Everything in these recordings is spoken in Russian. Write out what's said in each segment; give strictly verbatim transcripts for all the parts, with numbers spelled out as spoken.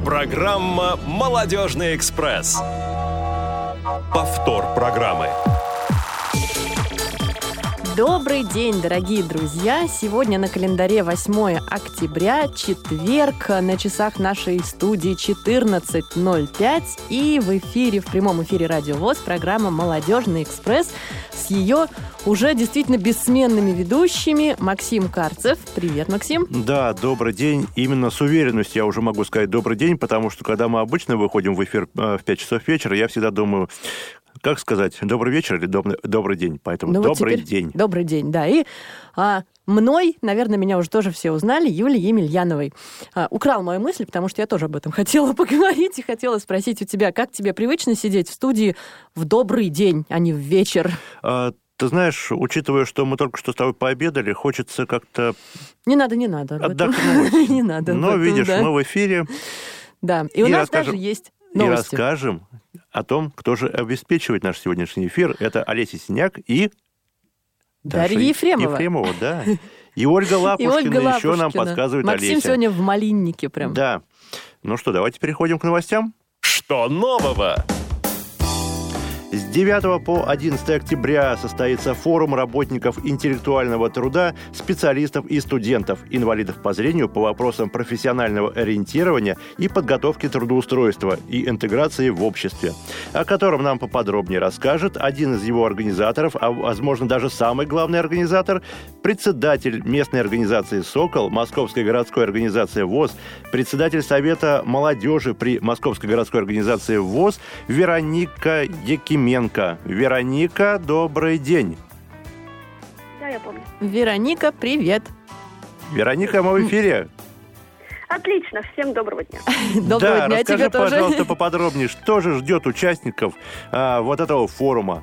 Программа «Молодежный экспресс». Повтор программы. Добрый день, дорогие друзья! Сегодня на календаре восьмое октября, четверг, на часах нашей студии четырнадцать ноль пять. И в эфире, в прямом эфире Радио ВОС, программа «Молодежный экспресс» с ее уже действительно бессменными ведущими. Максим Карцев. Привет, Максим. Да, добрый день. Именно с уверенностью я уже могу сказать добрый день, потому что когда мы обычно выходим в эфир в пять часов вечера, я всегда думаю... Как сказать, добрый вечер или доб- добрый день? Поэтому ну, добрый вот день. Добрый день, да. И а, мной, наверное, меня уже тоже все узнали, Юлией Емельяновой. А, украл мою мысль, потому что я тоже об этом хотела поговорить и хотела спросить у тебя, как тебе привычно сидеть в студии в добрый день, а не в вечер? А, ты знаешь, учитывая, что мы только что с тобой пообедали, хочется как-то... Не надо, не надо. Отдохнуть. Не надо. Но, видишь, мы в эфире. Да, и у нас даже есть... И расскажем о том, кто же обеспечивает наш сегодняшний эфир. Это Олеся Синяк и... Дарья Ефремова. Ефремова, да. И Ольга Лапушкина, и Ольга Лапушкина. Еще нам подсказывает Максим Олеся. Максим сегодня в малиннике прям. Да. Ну что, давайте переходим к новостям. Что нового? С девятого по одиннадцатое октября состоится форум работников интеллектуального труда, специалистов и студентов, инвалидов по зрению по вопросам профессионального ориентирования и подготовки трудоустройства и интеграции в обществе, о котором нам поподробнее расскажет один из его организаторов, а, возможно, даже самый главный организатор, председатель местной организации «Сокол», Московской городской организации ВОС, председатель Совета молодежи при Московской городской организации ВОС Вероника Якименко. Вероника, добрый день. Да, я помню. Вероника, привет. Вероника, мы в эфире. Отлично, всем доброго дня. Доброго да, дня расскажи, тебе тоже. пожалуйста, поподробнее, что же ждет участников а, вот этого форума?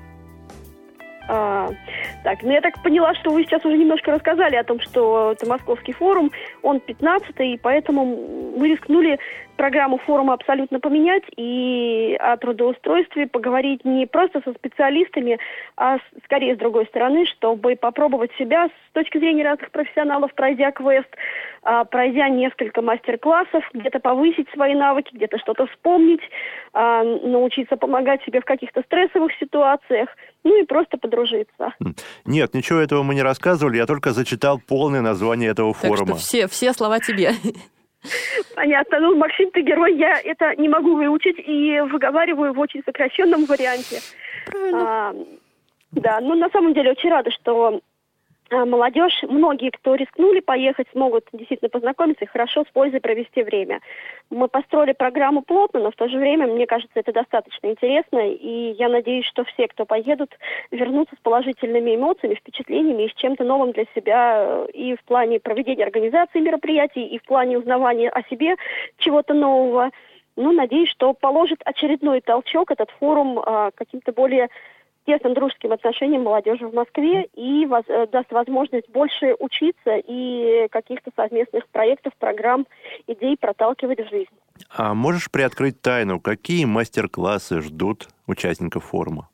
А, так, ну я так поняла, что вы сейчас уже немножко рассказали о том, что это Московский форум, он пятнадцатый, и поэтому мы рискнули программу форума абсолютно поменять и о трудоустройстве поговорить не просто со специалистами, а с, скорее с другой стороны, чтобы попробовать себя с точки зрения разных профессионалов, пройдя квест, а, пройдя несколько мастер-классов, где-то повысить свои навыки, где-то что-то вспомнить, а, научиться помогать себе в каких-то стрессовых ситуациях, ну и просто подружиться. Нет, ничего этого мы не рассказывали, я только зачитал полное название этого так форума. Так что все, все слова тебе. Понятно. Ну, Максим, ты герой, я это не могу выучить и выговариваю в очень сокращенном варианте. Правильно. А, да, ну, на самом деле очень рада, что а, молодежь, многие, кто рискнули поехать, смогут действительно познакомиться и хорошо с пользой провести время. Мы построили программу плотно, но в то же время, мне кажется, это достаточно интересно, и я надеюсь, что все, кто поедут, вернутся с положительными эмоциями, впечатлениями и с чем-то новым для себя и в плане проведения организации мероприятий, и в плане узнавания о себе чего-то нового. Ну, надеюсь, что положит очередной толчок этот форум а, каким-то более тесным дружеским отношениям молодежи в Москве и воз, даст возможность больше учиться и каких-то совместных проектов, программ, идей проталкивать в жизнь. А можешь приоткрыть тайну, какие мастер-классы ждут участников форума?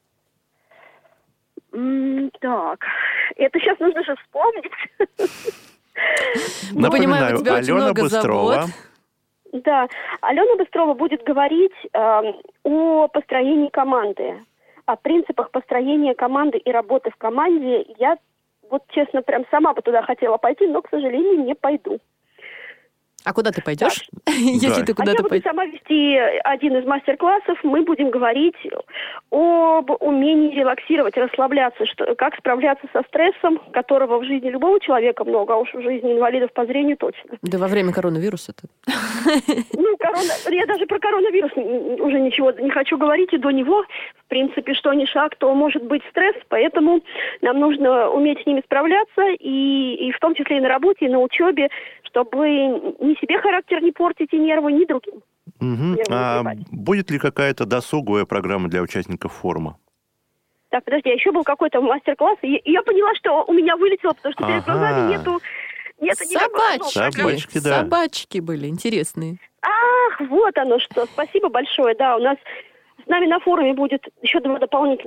М- так, это сейчас нужно же вспомнить. Мы понимаем, у тебя очень много забот. Да, Алена Быстрова будет говорить о построении команды. О принципах построения команды и работы в команде. Я, вот честно, прям сама бы туда хотела пойти, но, к сожалению, не пойду. А куда ты пойдешь? Если да. ты куда-то а я буду сама вести один из мастер-классов. Мы будем говорить об умении релаксировать, расслабляться, что, как справляться со стрессом, которого в жизни любого человека много, а уж в жизни инвалидов по зрению точно. Да во время коронавируса-то. Ну, корона... я даже про коронавирус уже ничего не хочу говорить, и до него, в принципе, что ни шаг, то может быть стресс, поэтому нам нужно уметь с ними справляться, и, и в том числе и на работе, и на учебе, чтобы ни себе характер не портить, и нервы, ни другим. Угу. А будет ли какая-то досуговая программа для участников форума? Так, подожди, а еще был какой-то мастер-класс, и я поняла, что у меня вылетело, потому что перед глазами нету... нету Собачки. Собачки, да. Собачки были интересные. Ах, вот оно что. Спасибо большое. Да, у нас с нами на форуме будет еще два дополнительных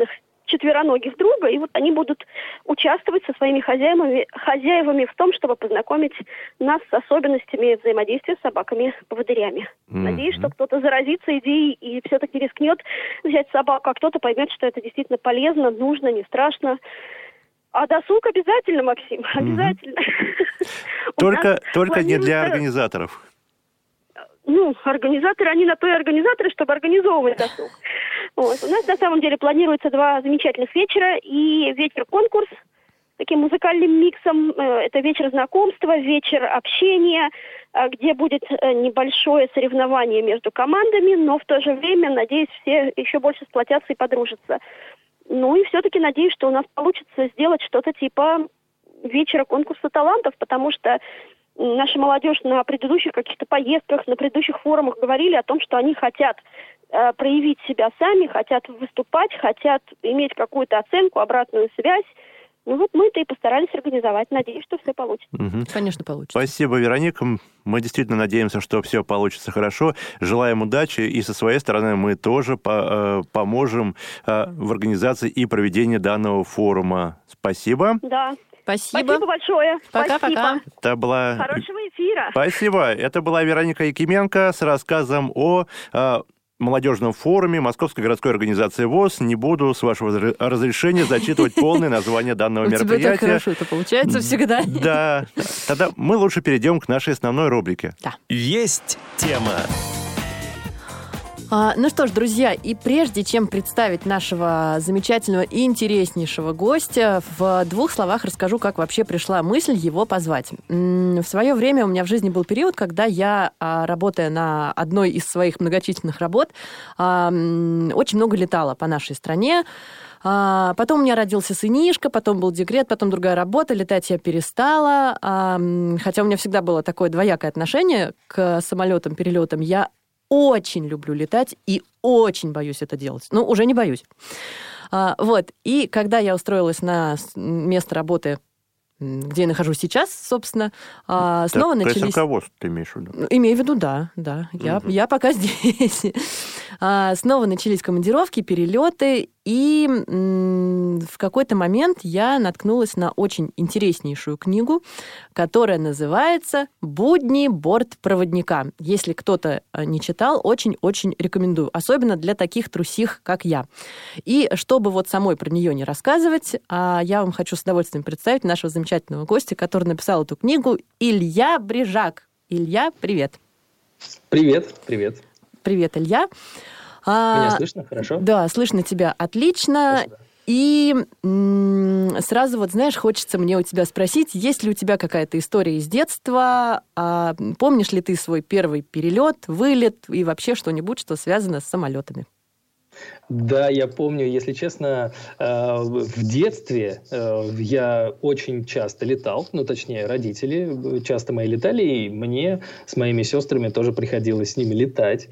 четвероногих друга, и вот они будут участвовать со своими хозяевами, хозяевами в том, чтобы познакомить нас с особенностями взаимодействия с собаками-поводырями. Mm-hmm. Надеюсь, что кто-то заразится идеей и все-таки рискнет взять собаку, а кто-то поймет, что это действительно полезно, нужно, не страшно. А досуг обязательно, Максим, обязательно. Только, только не для организаторов. Ну, организаторы, они на то и организаторы, чтобы организовывать досуг. Вот. У нас на самом деле планируется два замечательных вечера. И вечер-конкурс с таким музыкальным миксом. Это вечер знакомства, вечер общения, где будет небольшое соревнование между командами, но в то же время, надеюсь, все еще больше сплотятся и подружатся. Ну и все-таки надеюсь, что у нас получится сделать что-то типа вечера конкурса талантов, потому что наша молодежь на предыдущих каких-то поездках, на предыдущих форумах говорили о том, что они хотят э, проявить себя сами, хотят выступать, хотят иметь какую-то оценку, обратную связь. Ну вот мы-то и постарались организовать. Надеюсь, что все получится. Угу. Конечно, получится. Спасибо, Вероника. Мы действительно надеемся, что все получится хорошо. Желаем удачи. И со своей стороны мы тоже по- э, поможем э, в организации и проведении данного форума. Спасибо. Да. Спасибо. Спасибо большое. Пока-пока. Это была... Хорошего эфира. Спасибо. Это была Вероника Якименко с рассказом о э, молодежном форуме Московской городской организации ВОС. Не буду, с вашего разрешения, зачитывать полное название данного мероприятия. У тебя так хорошо это получается всегда. Да. Тогда мы лучше перейдем к нашей основной рубрике. Да. Есть тема. А, ну что ж, друзья, и прежде чем представить нашего замечательного и интереснейшего гостя, в двух словах расскажу, как вообще пришла мысль его позвать. В свое время у меня в жизни был период, когда я, работая на одной из своих многочисленных работ, очень много летала по нашей стране. Потом у меня родился сынишка, потом был декрет, потом другая работа, летать я перестала. Хотя у меня всегда было такое двоякое отношение к самолетам, перелетам. Я очень люблю летать и очень боюсь это делать. Ну, уже не боюсь. А, вот. И когда я устроилась на место работы, где я нахожусь сейчас, собственно, а, снова так, начались... руководство ты имеешь в виду? Имею в виду, да. да. Я, угу. я пока здесь. а, снова начались командировки, перелеты, и м- в какой-то момент я наткнулась на очень интереснейшую книгу, которая называется «Будни бортпроводника». Если кто-то не читал, очень-очень рекомендую. Особенно для таких трусих, как я. И чтобы вот самой про нее не рассказывать, я вам хочу с удовольствием представить нашего замечательного гостя, который написал эту книгу, Илья Брижак. Илья, привет. Привет, привет. Привет, Илья. Меня а, слышно хорошо? Да, слышно тебя отлично. Спасибо. И м- сразу вот, знаешь, хочется мне у тебя спросить, есть ли у тебя какая-то история из детства? А, помнишь ли ты свой первый перелет, вылет и вообще что-нибудь, что связано с самолетами? Да, я помню, если честно, в детстве я очень часто летал, ну, точнее, родители часто мои летали, и мне с моими сестрами тоже приходилось с ними летать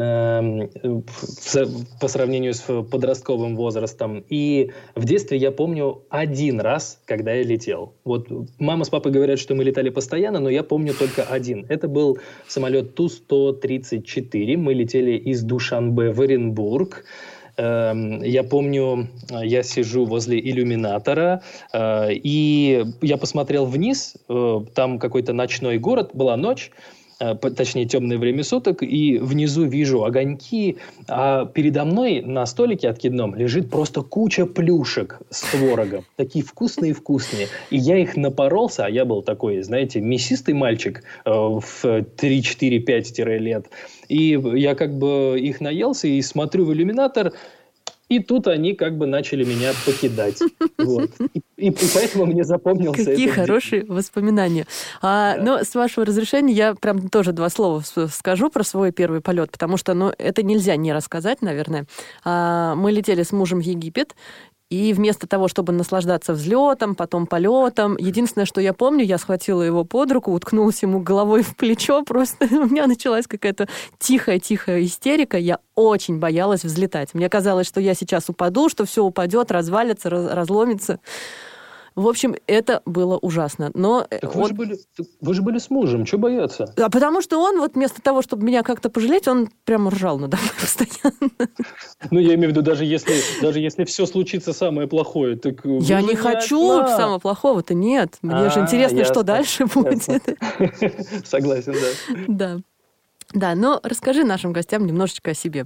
по сравнению с подростковым возрастом. И в детстве я помню один раз, когда я летел. Вот мама с папой говорят, что мы летали постоянно, но я помню только один. Это был самолет Ту сто тридцать четыре. Мы летели из Душанбе в Оренбург. Я помню, я сижу возле иллюминатора, и я посмотрел вниз, там какой-то ночной город, была ночь, точнее темное время суток, и внизу вижу огоньки, а передо мной на столике откидном лежит просто куча плюшек с творогом, такие вкусные-вкусные, и я их напоролся, а я был такой, знаете, мясистый мальчик в три-четыре-пять лет, и я как бы их наелся и смотрю в иллюминатор, и тут они как бы начали меня покидать. Вот. И, и, и поэтому мне запомнился этот Какие день. хорошие воспоминания. А, да. Но с вашего разрешения я прям тоже два слова скажу про свой первый полет, потому что ну, это нельзя не рассказать, наверное. А, мы летели с мужем в Египет, и вместо того, чтобы наслаждаться взлетом, потом полетом, единственное, что я помню, я схватила его под руку, уткнулась ему головой в плечо, просто у меня началась какая-то тихая-тихая истерика. Я очень боялась взлетать. Мне казалось, что я сейчас упаду, что все упадет, развалится, раз, разломится. В общем, это было ужасно. Но Так он... вы, же были, вы же были с мужем, что бояться? А потому что он вот вместо того, чтобы меня как-то пожалеть, он прямо ржал надо мной постоянно. Ну, я имею в виду, даже если, даже если все случится самое плохое, так... Я не хочу одна. Самого плохого-то, нет. Мне а, же интересно, ясно, что дальше будет. Согласен, да. Да. Да, но расскажи нашим гостям немножечко о себе.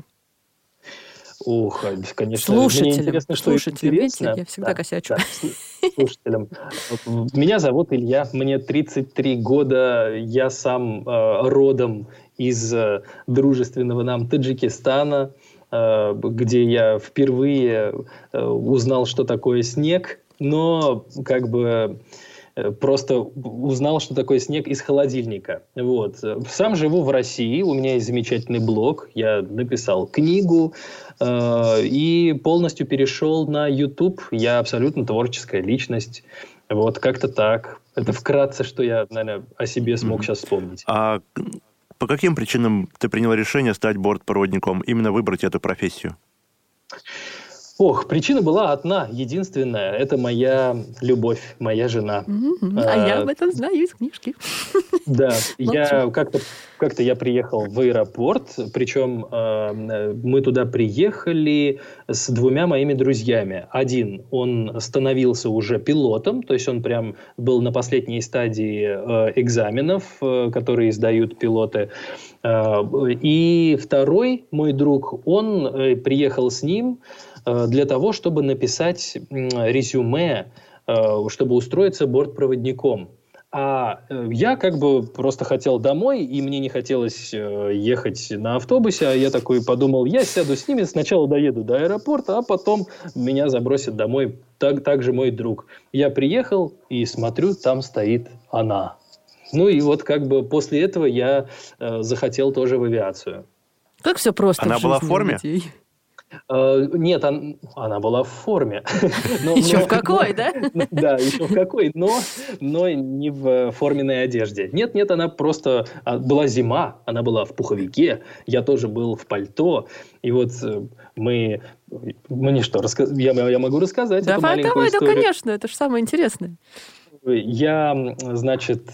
Ух, конечно. Слушателям. Мне интересно, что слушателям. Интересно. Видите, я всегда да, косячу. Да, слушателям. Меня зовут Илья, мне тридцать три года, я сам э, родом из э, дружественного нам Таджикистана, э, где я впервые э, узнал, что такое снег, но как бы... Просто узнал, что такое снег из холодильника. Вот. Сам живу в России, у меня есть замечательный блог, я написал книгу э, и полностью перешел на YouTube. Я абсолютно творческая личность. Вот как-то так. Это вкратце, что я, наверное, о себе смог mm-hmm. сейчас вспомнить. А по каким причинам ты принял решение стать бортпроводником, именно выбрать эту профессию? Ох, причина была одна, единственная. Это моя любовь, моя жена. Mm-hmm. А, а я об этом знаю из книжки. Да, я как-то, как-то я приехал в аэропорт, причем э, мы туда приехали с двумя моими друзьями. Один, он становился уже пилотом, то есть он прям был на последней стадии э, экзаменов, э, которые сдают пилоты. Э, и второй, мой друг, он э, приехал с ним для того, чтобы написать резюме, чтобы устроиться бортпроводником. А я как бы просто хотел домой, и мне не хотелось ехать на автобусе, а я такой подумал, я сяду с ними, сначала доеду до аэропорта, а потом меня забросит домой так, так же мой друг. Я приехал и смотрю, там стоит она. Ну и вот как бы после этого я захотел тоже в авиацию. Как все просто. Она была в форме? Людей. Uh, нет, он, она была в форме. но, еще но, в какой, но, да? Да, еще в какой, но, но не в форменной одежде. Нет, нет, она просто... Была зима, она была в пуховике, я тоже был в пальто. И вот мы... Мне что, рассказ... я, я могу рассказать давай, эту маленькую давай, историю? Да, конечно, это же самое интересное. Я, значит,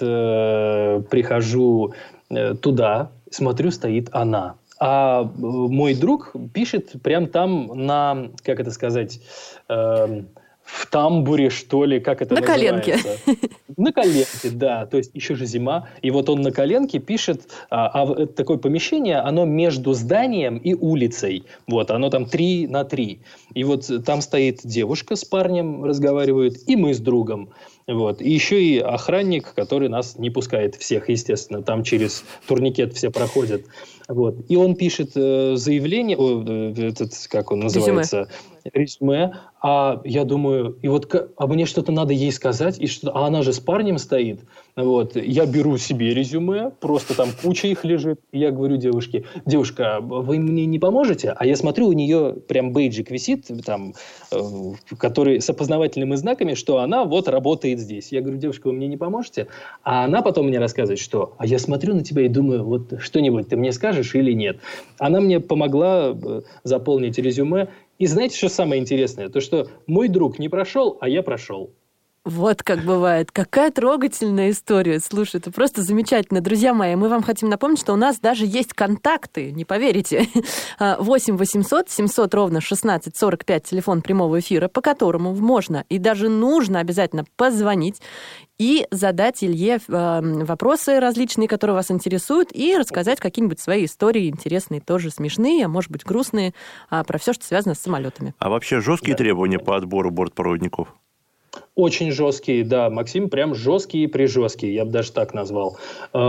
прихожу туда, смотрю, стоит она. А мой друг пишет прям там на, как это сказать, э, в тамбуре, что ли, как это на называется? На коленке. На коленке, да. То есть еще же зима. И вот он на коленке пишет, а, а такое помещение, оно между зданием и улицей. Вот, оно там три на три. И вот там стоит девушка с парнем, разговаривают, и мы с другом. Вот. И еще и охранник, который нас не пускает всех, естественно. Там через турникет все проходят. Вот. И он пишет э, заявление, о, этот, как он называется, резюме. А я думаю, и вот, а мне что-то надо ей сказать, и что, а она же с парнем стоит. Вот. Я беру себе резюме, просто там куча их лежит. И я говорю девушке, девушка, вы мне не поможете? А я смотрю, у нее прям бейджик висит, там, э, который с опознавательными знаками, что она вот работает здесь. Я говорю, девушка, вы мне не поможете? А она потом мне рассказывает, что, а я смотрю на тебя и думаю, вот что-нибудь ты мне скажешь или нет? Она мне помогла заполнить резюме. И знаете, что самое интересное? То, что мой друг не прошел, а я прошел. Вот как бывает. Какая трогательная история. Слушай, это просто замечательно. Друзья мои, мы вам хотим напомнить, что у нас даже есть контакты, не поверите. восемь восемьсот семьсот ровно шестнадцать сорок пять, телефон прямого эфира, по которому можно и даже нужно обязательно позвонить и задать Илье вопросы различные, которые вас интересуют, и рассказать какие-нибудь свои истории интересные, тоже смешные, а может быть грустные, про все, что связано с самолетами. А вообще жесткие да. требования по отбору бортпроводников? Очень жесткие, да, Максим, прям жесткие и прижесткие, я бы даже так назвал.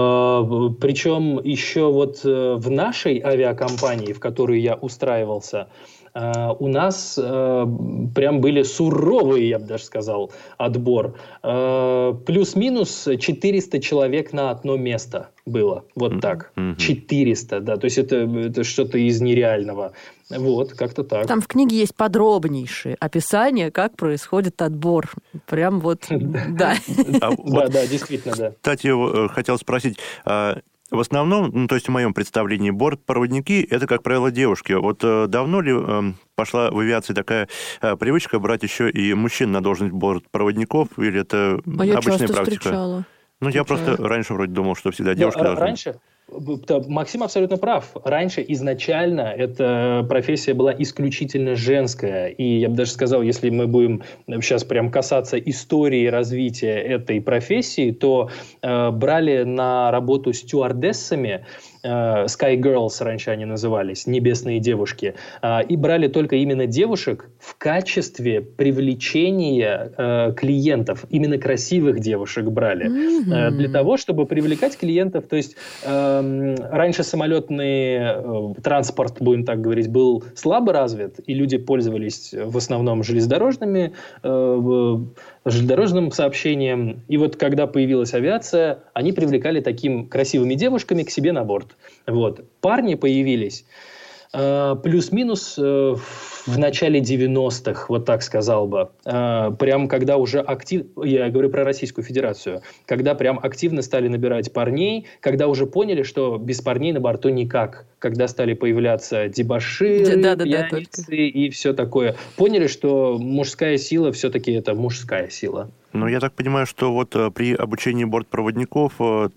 Причем еще вот в нашей авиакомпании, в которую я устраивался, у нас прям были суровые, я бы даже сказал, отбор. Плюс-минус четыреста человек на одно место было. Вот так. Mm-hmm. четыреста, да. То есть это, это что-то из нереального. Вот, как-то так. Там в книге есть подробнейшее описание, как происходит отбор. Прям вот, да. Да, да, действительно, да. Кстати, хотел спросить, В основном, ну, то есть в моем представлении, бортпроводники – это, как правило, девушки. Вот э, давно ли э, пошла в авиации такая э, привычка брать еще и мужчин на должность бортпроводников, или это а я обычная часто практика? Встречала. Ну, я просто раньше вроде думал, что всегда девушки Но, должны... Раньше? Максим абсолютно прав. Раньше изначально эта профессия была исключительно женская. И я бы даже сказал, если мы будем сейчас прям касаться истории развития этой профессии, то э, брали на работу стюардессами, э, Sky Girls раньше они назывались, небесные девушки, э, и брали только именно девушек в качестве привлечения э, клиентов. Именно красивых девушек брали. Mm-hmm. Э, для того, чтобы привлекать клиентов. То есть... Э, Раньше самолетный э, транспорт, будем так говорить, был слабо развит, и люди пользовались в основном железнодорожными, э, железнодорожным сообщением. И вот когда появилась авиация, они привлекали такими красивыми девушками к себе на борт. Вот. Парни появились э, плюс-минус э, в начале девяностых, вот так сказал бы. Э, прям когда уже актив... Я говорю про Российскую Федерацию. Когда прям активно стали набирать парней, когда уже поняли, что без парней на борту никак. Когда стали появляться дебоширы, да, да, пьяницы да, и все такое. Поняли, что мужская сила все-таки это мужская сила. Ну, я так понимаю, что вот при обучении бортпроводников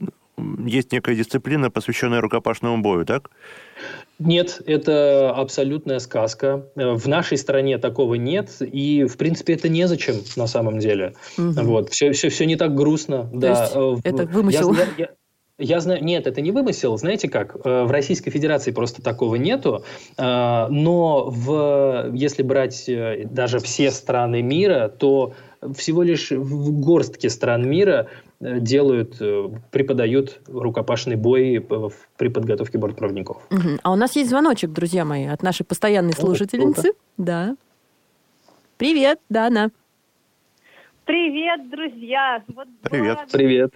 есть некая дисциплина, посвященная рукопашному бою, так? Нет, это абсолютная сказка. В нашей стране такого нет, и, в принципе, это незачем на самом деле. Угу. Вот. Все, все, все не так грустно. То да. есть это вымысел? Я, я, я знаю, нет, это не вымысел. Знаете как? В Российской Федерации просто такого нету, но в, если брать даже все страны мира, то всего лишь в горстке стран мира делают, преподают рукопашный бой при подготовке бортпроводников. Угу. А у нас есть звоночек, друзья мои, от нашей постоянной слушательницы. О, да. Привет, Дана. Привет, друзья. Вот Привет. была... Привет.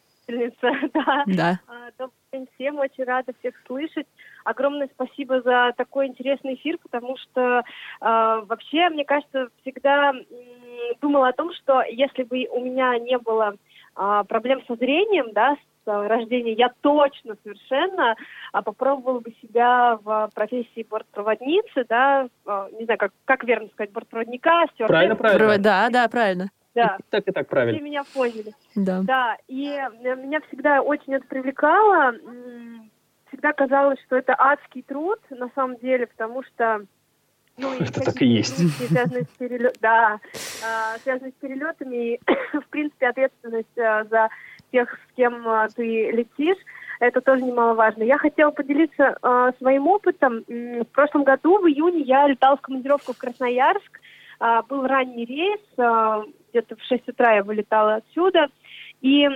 Да. Да. Добрый день всем, очень рада всех слышать. Огромное спасибо за такой интересный эфир, потому что э, вообще, мне кажется, всегда э, думала о том, что если бы у меня не было э, проблем со зрением, да, с э, рождения, я точно совершенно э, попробовала бы себя в профессии бортпроводницы, да, э, не знаю, как, как верно сказать, бортпроводника, стюардессы. Правильно, правильно. Да, да, правильно. Да. И так и так правильно. Все меня поняли. Да. Да, и меня всегда очень это привлекало. Всегда казалось, что это адский труд, на самом деле, потому что... Ну, это так и есть. Связанные с перелет... Да, связанные с перелетами. И, в принципе, ответственность за тех, с кем ты летишь, это тоже немаловажно. Я хотела поделиться э, своим опытом. В прошлом году, в июне, я летала в командировку в Красноярск. Э, был ранний рейс, э, где-то в шесть утра я вылетала отсюда. И...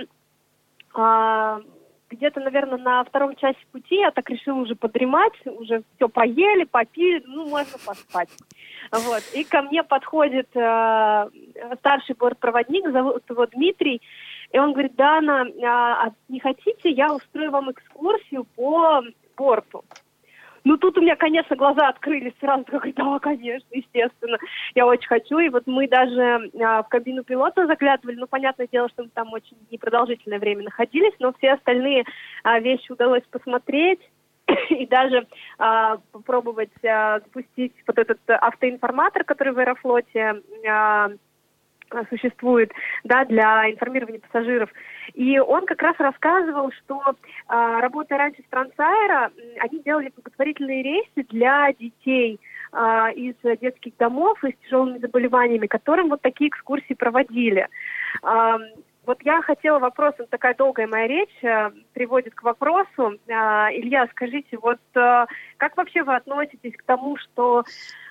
Э, Где-то, наверное, на втором часе пути я так решила уже подремать, уже все поели, попили, ну, можно поспать. Вот. И ко мне подходит э, старший бортпроводник, зовут его Дмитрий, и он говорит: Дана, а не хотите, я устрою вам экскурсию по борту? Ну, тут у меня, конечно, глаза открылись сразу, как да, конечно, естественно, я очень хочу. И вот мы даже а, в кабину пилота заглядывали, ну, понятное дело, что мы там очень непродолжительное время находились, но все остальные а, вещи удалось посмотреть и даже а, попробовать а, запустить вот этот автоинформатор, который в Аэрофлоте а, существует, да, для информирования пассажиров. И он как раз рассказывал, что, а, работая раньше в Трансаэро, они делали благотворительные рейсы для детей а, из детских домов и с тяжелыми заболеваниями, которым вот такие экскурсии проводили. А, вот я хотела вопрос, такая долгая моя речь а, приводит к вопросу. А, Илья, скажите, вот а, как вообще вы относитесь к тому, что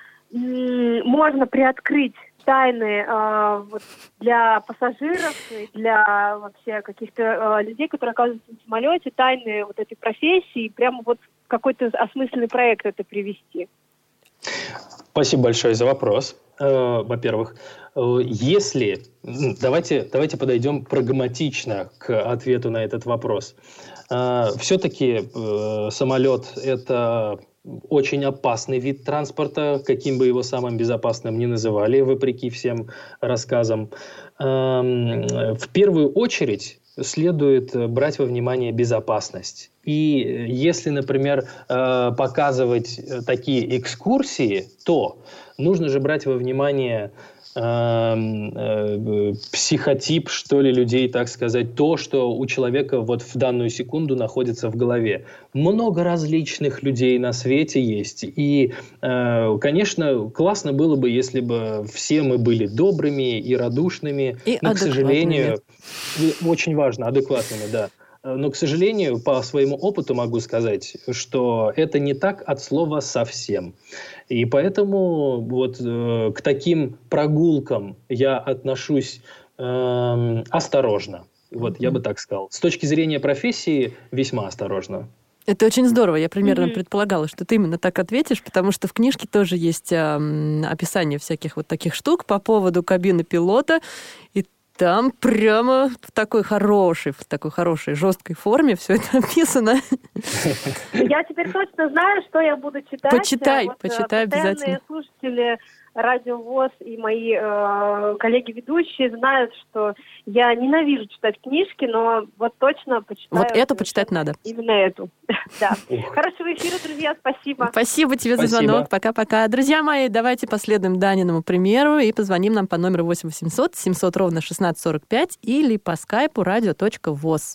м- можно приоткрыть тайны э, вот, для пассажиров и для вообще каких-то э, людей, которые оказываются в самолете, тайны вот этой профессии, и прямо вот в какой-то осмысленный проект это привести? Спасибо большое за вопрос. Э, во-первых, э, если... Давайте, давайте подойдем прагматично к ответу на этот вопрос. Э, все-таки э, самолет – это... очень опасный вид транспорта, каким бы его самым безопасным ни называли, вопреки всем рассказам. В первую очередь следует брать во внимание безопасность. И если, например, показывать такие экскурсии, то нужно же брать во внимание психотип, что ли, людей, так сказать, то, что у человека вот в данную секунду находится в голове. Много различных людей на свете есть. И, конечно, классно было бы, если бы все мы были добрыми и радушными. И но, к сожалению, очень важно, адекватными, да. Но, к сожалению, по своему опыту могу сказать, что это не так от слова совсем. И поэтому вот э, к таким прогулкам я отношусь э, осторожно. Вот mm-hmm. я бы так сказал. С точки зрения профессии весьма осторожно. Это очень здорово. Я примерно Mm-hmm. предполагала, что ты именно так ответишь, потому что в книжке тоже есть э, описание всяких вот таких штук по поводу кабины пилота. И там прямо в такой хорошей, в такой хорошей, жесткой форме все это написано. Я теперь точно знаю, что я буду читать. Почитай, вот, почитай обязательно. Слушатели Радио ВОС и мои э, коллеги-ведущие знают, что я ненавижу читать книжки, но вот точно почитаю. Вот эту почитать надо. Именно эту. Да. Хорошего эфира, друзья, спасибо. Спасибо тебе за звонок. Пока-пока. Друзья мои, давайте последуем Даниному примеру и позвоним нам по номеру восемь восемьсот семьсот ровно шестнадцать сорок пять или по скайпу радио точка воз.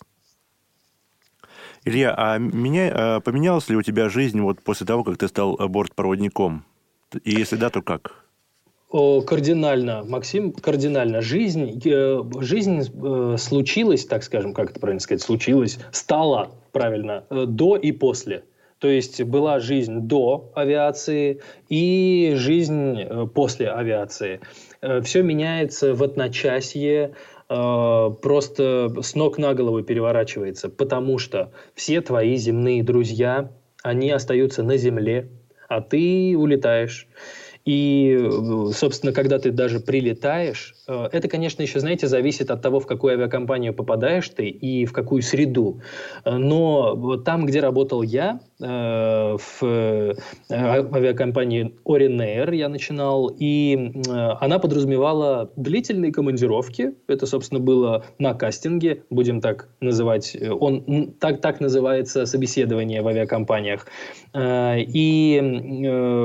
Илья, а меня, поменялась ли у тебя жизнь вот после того, как ты стал бортпроводником? И если да, то как? О, кардинально, Максим, кардинально. Жизнь, э, жизнь э, случилась, так скажем, как это правильно сказать, случилась, стала, правильно, э, до и после. То есть была жизнь до авиации и жизнь э, после авиации. Э, все меняется в одночасье, э, просто с ног на голову переворачивается, потому что все твои земные друзья, они остаются на земле, а ты улетаешь. И, собственно, когда ты даже прилетаешь, это, конечно, еще, знаете, зависит от того, в какую авиакомпанию попадаешь ты и в какую среду. Но там, где работал я, в авиакомпании Orient Air я начинал, и она подразумевала длительные командировки. Это, собственно, было на кастинге, будем так называть. Он, так, так называется собеседование в авиакомпаниях. И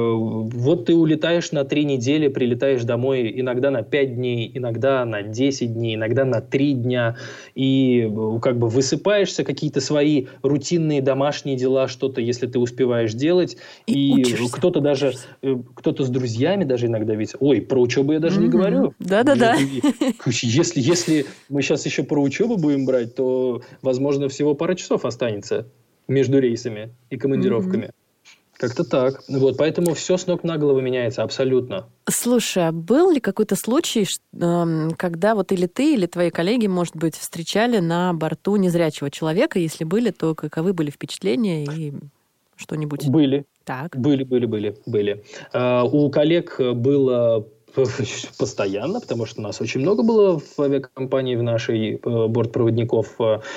вот ты улетаешь на три недели, прилетаешь домой иногда на пять дней, иногда на десять дней, иногда на три дня. И как бы высыпаешься, какие-то свои рутинные домашние дела, что-то, если ты успеваешь делать. И, и кто-то даже, кто-то с друзьями даже иногда ведь, ой, про учебу я даже mm-hmm. не говорю. Да-да-да. Если, если мы сейчас еще про учебу будем брать, то, возможно, всего пара часов останется между рейсами и командировками. Mm-hmm. Как-то так. Вот, поэтому все с ног на голову меняется абсолютно. Слушай, а был ли какой-то случай, когда вот или ты, или твои коллеги, может быть, встречали на борту незрячего человека? Если были, то каковы были впечатления и что-нибудь? Были. Так. Были, были, были, были. Uh, у коллег было постоянно, потому что у нас очень много было в авиакомпании в нашей бортпроводников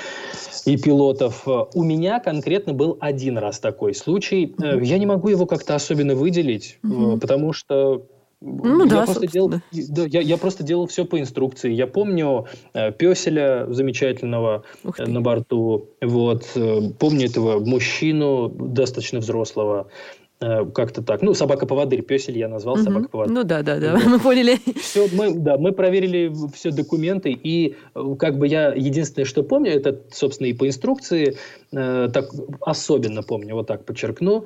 и пилотов. У меня конкретно был один раз такой случай. Mm-hmm. Я не могу его как-то особенно выделить, mm-hmm. потому что ну, я, да, просто делал, да, я, я просто делал все по инструкции. Я помню э, пёселя замечательного э, на борту. Вот, э, помню этого мужчину, достаточно взрослого. Как-то так. Ну, собака-поводырь, пёсель я назвал, угу. собака-поводырь. Ну да, да, да, мы поняли. Все, мы, да, мы проверили все документы, и как бы я единственное, что помню, это, собственно, и по инструкции, э, так особенно помню, вот так подчеркну,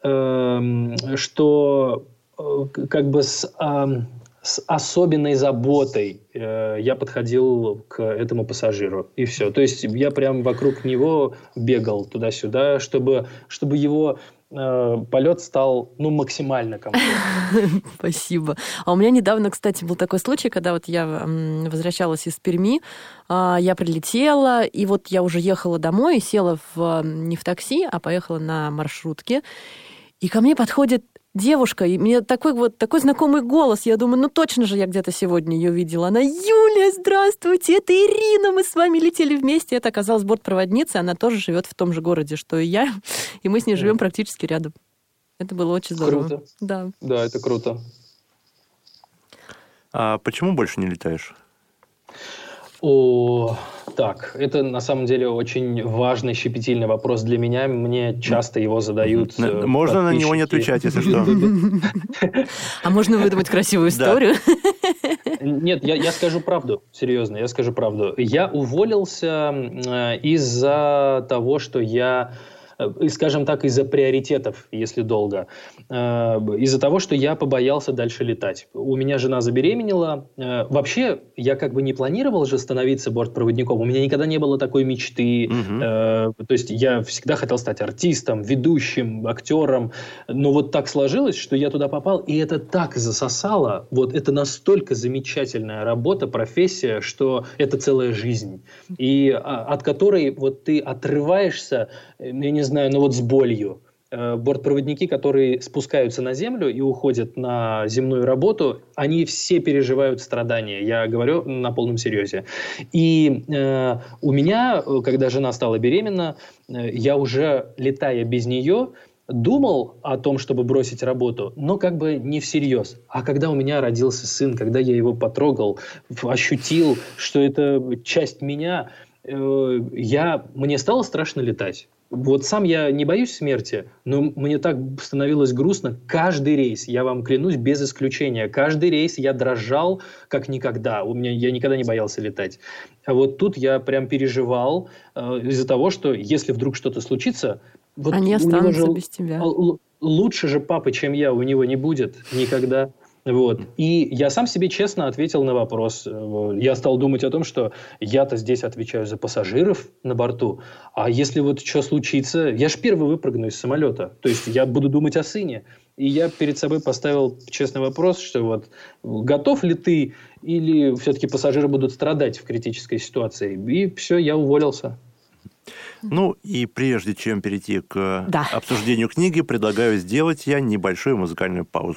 э, что э, как бы с, э, с особенной заботой э, я подходил к этому пассажиру, и все. То есть я прям вокруг него бегал туда-сюда, чтобы, чтобы его полет стал, ну, максимально комфортным. Спасибо. А у меня недавно, кстати, был такой случай, когда вот я возвращалась из Перми, я прилетела, и вот я уже ехала домой, села в, не в такси, а поехала на маршрутке, и ко мне подходит девушка, и мне такой вот такой знакомый голос. Я думаю, ну точно же я где-то сегодня ее видела. Она: Юля, здравствуйте, это Ирина, мы с вами летели вместе. Это оказалась бортпроводница, она тоже живет в том же городе, что и я, и мы с ней живем практически рядом. Это было очень здорово. Круто. Да. Да, это круто. А почему больше не летаешь? О, Так, это на самом деле очень важный, щепетильный вопрос для меня. Мне часто его задают. Можно на него не отвечать, если что. А можно выдумать красивую историю? Нет, я, я скажу правду, серьезно, я скажу правду. Я уволился из-за того, что я... скажем так, из-за приоритетов, если долго. Из-за того, что я побоялся дальше летать. У меня жена забеременела. Вообще, я как бы не планировал же становиться бортпроводником. У меня никогда не было такой мечты. Угу. То есть я всегда хотел стать артистом, ведущим, актером. Но вот так сложилось, что я туда попал, и это так засосало. Вот это настолько замечательная работа, профессия, что это целая жизнь. И от которой вот ты отрываешься, я не знаю, знаю, но вот с болью. Бортпроводники, которые спускаются на землю и уходят на земную работу, они все переживают страдания. Я говорю на полном серьезе. И э, у меня, когда жена стала беременна, я уже, летая без нее, думал о том, чтобы бросить работу, но как бы не всерьез. А когда у меня родился сын, когда я его потрогал, ощутил, что это часть меня, э, я, мне стало страшно летать. Вот сам я не боюсь смерти, но мне так становилось грустно. Каждый рейс, я вам клянусь, без исключения, каждый рейс я дрожал как никогда. У меня, я никогда не боялся летать. А вот тут я прям переживал э, из-за того, что если вдруг что-то случится... Вот они останутся же, без тебя. Л- лучше же папы, чем я, у него не будет никогда. Вот. И я сам себе честно ответил на вопрос. Я стал думать о том, что я-то здесь отвечаю за пассажиров на борту, а если вот что случится, я же первый выпрыгну из самолета, то есть я буду думать о сыне. И я перед собой поставил честный вопрос, что вот готов ли ты или все-таки пассажиры будут страдать в критической ситуации. И все, я уволился. Ну, и прежде чем перейти к да. обсуждению книги, предлагаю сделать я небольшую музыкальную паузу.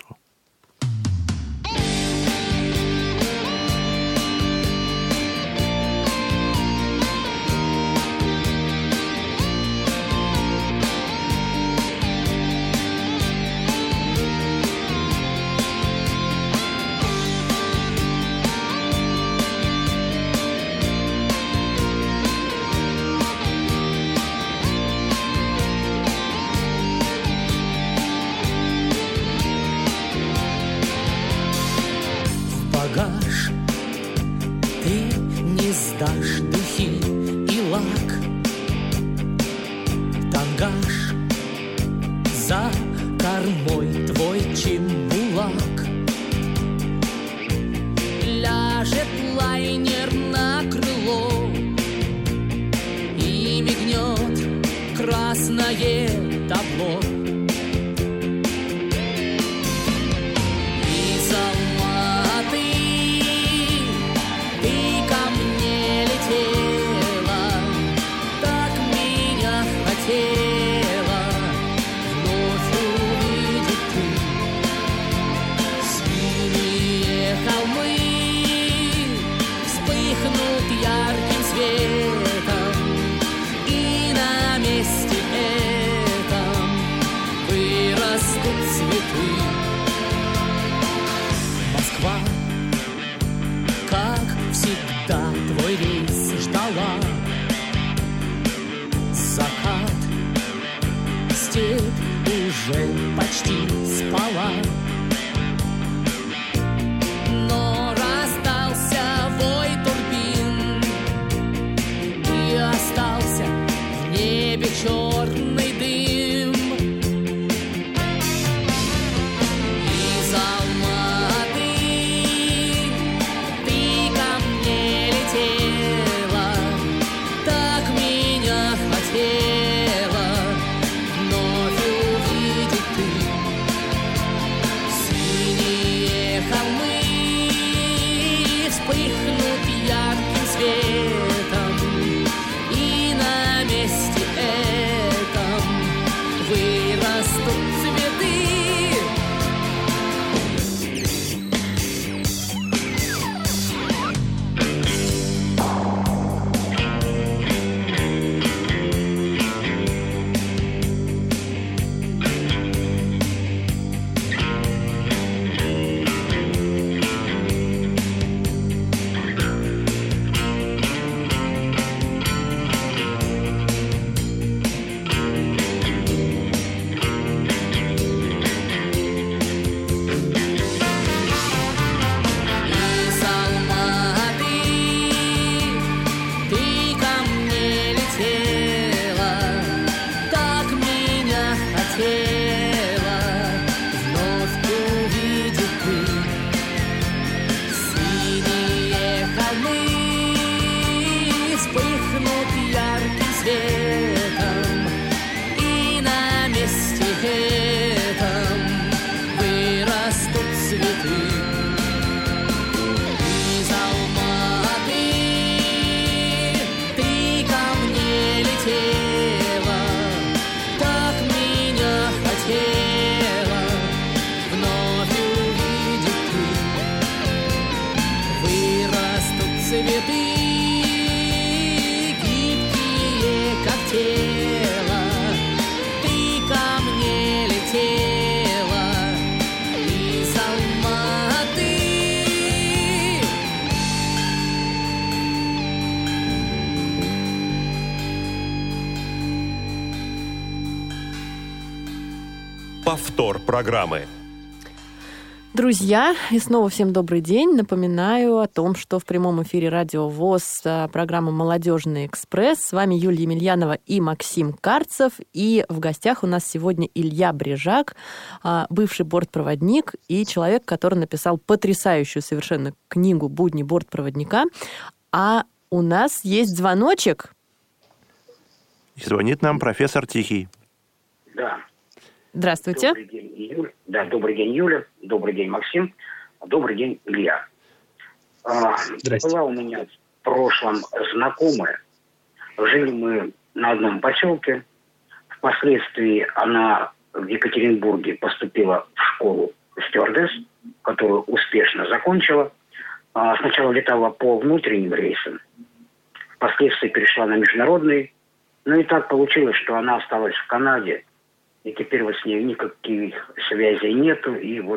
Повтор программы. Друзья, и снова всем добрый день. Напоминаю о том, что в прямом эфире Радио ВОС программа «Молодежный экспресс». С вами Юлия Емельянова и Максим Карцев. И в гостях у нас сегодня Илья Брижак, бывший бортпроводник и человек, который написал потрясающую совершенно книгу «Будни бортпроводника». А у нас есть звоночек. И звонит нам профессор Тихий. Да. Здравствуйте. Добрый день, Юля. Да, добрый день, Юля. Добрый день, Максим. Добрый день, Илья. А, была у меня в прошлом знакомая. Жили мы на одном поселке. Впоследствии она в Екатеринбурге поступила в школу стюардесс, которую успешно закончила. А, сначала летала по внутренним рейсам. Впоследствии перешла на международные. Ну и так получилось, что она осталась в Канаде. И теперь вот с ней никаких связей нету, и вот...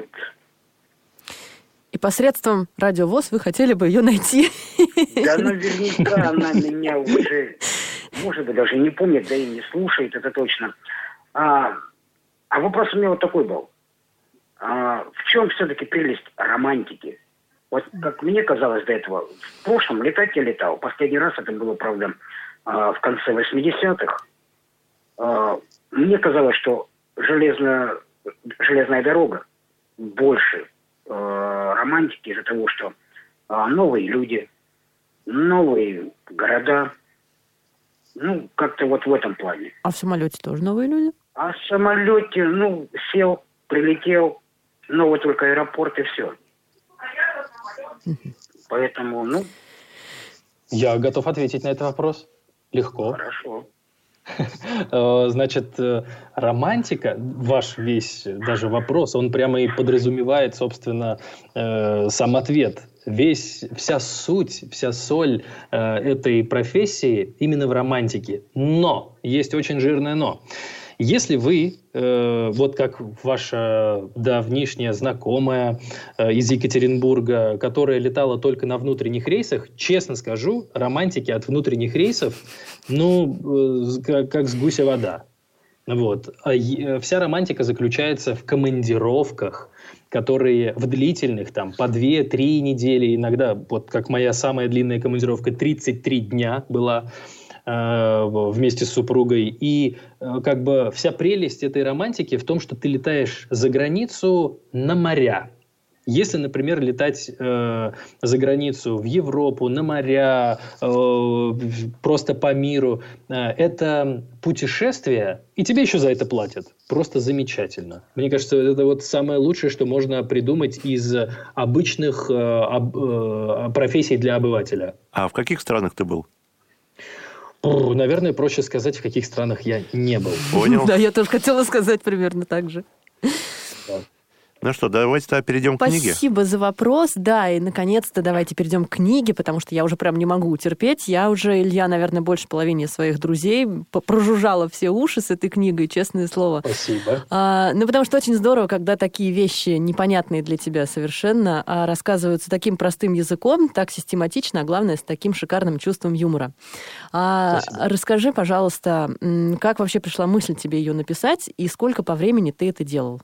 И посредством Радио ВОС вы хотели бы ее найти? Да наверняка она меня уже, может быть, даже не помнит, да и не слушает, это точно. А, а вопрос у меня вот такой был. А, в чем все-таки прелесть романтики? Вот как мне казалось до этого, в прошлом летать я летал. Последний раз это было, правда, в конце восьмидесятых. Мне казалось, что железная, железная дорога больше э, романтики из-за того, что э, новые люди, новые города, ну, как-то вот в этом плане. А в самолете тоже новые люди? А в самолете, ну, сел, прилетел, новый только аэропорт и все. Поэтому, ну... Я готов ответить на этот вопрос. Легко. Хорошо. Значит, романтика, ваш весь даже вопрос, он прямо и подразумевает, собственно, сам ответ. Весь, вся суть, вся соль этой профессии именно в романтике. Но, есть очень жирное но. Если вы, э, вот как ваша давнишняя знакомая э, из Екатеринбурга, которая летала только на внутренних рейсах, честно скажу, романтики от внутренних рейсов, ну, э, как, как с гуся вода. Вот. А е, вся романтика заключается в командировках, которые в длительных, там, по две-три недели, иногда, вот как моя самая длинная командировка, тридцать три дня была, вместе с супругой. И как бы вся прелесть этой романтики в том, что ты летаешь за границу на моря. Если, например, летать э, за границу в Европу, на моря, э, просто по миру, э, это путешествие, и тебе еще за это платят. Просто замечательно. Мне кажется, это вот самое лучшее, что можно придумать из обычных э, об, э, профессий для обывателя. А в каких странах ты был? Наверное, проще сказать, в каких странах я не был. Понял. Да, я тоже хотела сказать примерно так же. Да. Ну что, давайте тогда перейдем к книге. Спасибо за вопрос. Да, и наконец-то давайте перейдем к книге, потому что я уже прям не могу утерпеть. Я уже, Илья, наверное, больше половины своих друзей прожужжала все уши с этой книгой, честное слово. Спасибо. А, ну, потому что очень здорово, когда такие вещи, непонятные для тебя совершенно, а рассказываются таким простым языком, так систематично, а главное, с таким шикарным чувством юмора. А, расскажи, пожалуйста, как вообще пришла мысль тебе ее написать, и сколько по времени ты это делал?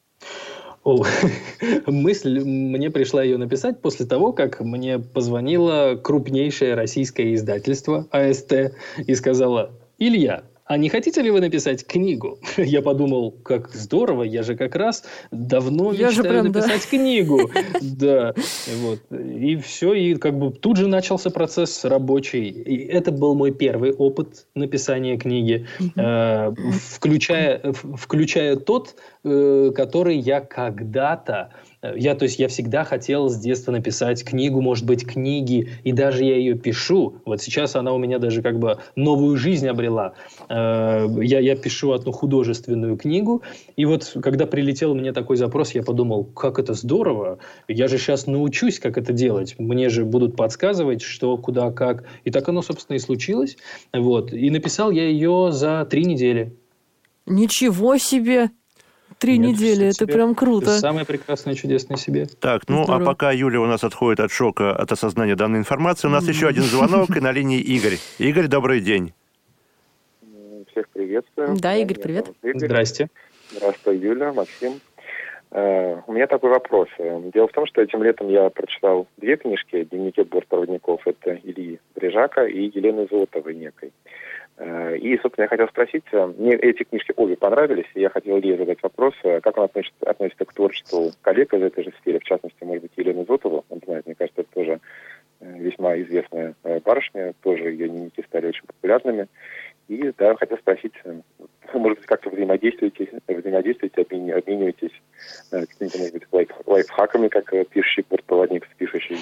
О, мысль мне пришла ее написать после того, как мне позвонило крупнейшее российское издательство а эс тэ и сказала: «Илья, а не хотите ли вы написать книгу?» Я подумал, как здорово, я же как раз давно я мечтаю прям, написать да. книгу. Да, вот. И все, и как бы тут же начался процесс рабочий. И это был мой первый опыт написания книги, э, включая, включая тот, э, который я когда-то... Я, то есть я всегда хотел с детства написать книгу, может быть, книги, и даже я ее пишу. Вот сейчас она у меня даже как бы новую жизнь обрела. Я, я пишу одну художественную книгу, и вот когда прилетел мне такой запрос, я подумал, как это здорово, я же сейчас научусь, как это делать. Мне же будут подсказывать, что, куда, как. И так оно, собственно, и случилось. Вот. И написал я ее за три недели. Ничего себе! Три Нет, недели, это себе. прям круто. Это самое прекрасное, чудесное себе. Так, ну Здорово. а пока Юля у нас отходит от шока, от осознания данной информации, у нас еще один звонок, и на линии Игорь. Игорь, добрый день. Всех приветствую. Да, Игорь, привет. Игорь. Здрасте. Здравствуй, Юля, Максим. Uh, у меня такой вопрос. Дело в том, что этим летом я прочитал две книжки «Дневники бортпроводников». Это Ильи Брижака и Елены Зотовой некой. Uh, и, собственно, я хотел спросить, мне эти книжки обе понравились, и я хотел Илье задать вопрос, как он относится, относится к творчеству коллег из этой же сферы, в частности, может быть, Елену Зотову. Он знает, мне кажется, это тоже весьма известная барышня, тоже ее дневники стали очень популярными. И, да, хотел спросить, может быть, как-то взаимодействуете, взаимодействуете, обмениваетесь э, какими-то, может быть, лайф, лайфхаками, как пишущий бортпроводник с пишущей.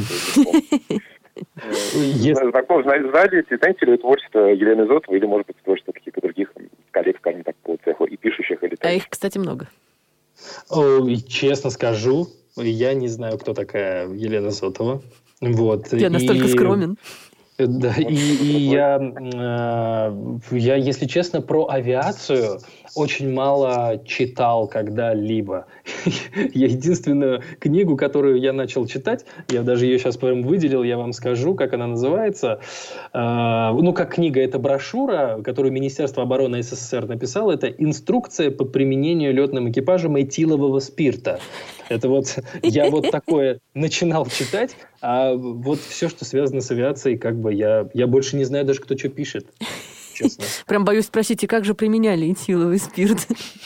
Знаком, знаете, знаете ли вы творчество Елены Зотовой или, может быть, творчество каких-то других коллег, скажем так, по цеху, и пишущих, или... А их, кстати, много. Честно скажу, я не знаю, кто такая Елена Зотова. Вот. Я настолько скромен. Да, и, и я, э, я, если честно, про авиацию очень мало читал когда-либо. Я единственную книгу, которую я начал читать, я даже ее сейчас прям выделил, я вам скажу, как она называется. Э, ну, как книга, это брошюра, которую Министерство обороны СССР написало, это «Инструкция по применению летным экипажем этилового спирта». Это вот, я вот такое начинал читать, а вот все, что связано с авиацией, как бы я, я больше не знаю даже, кто что пишет, честно. Прям боюсь спросить, и как же применяли этиловый спирт?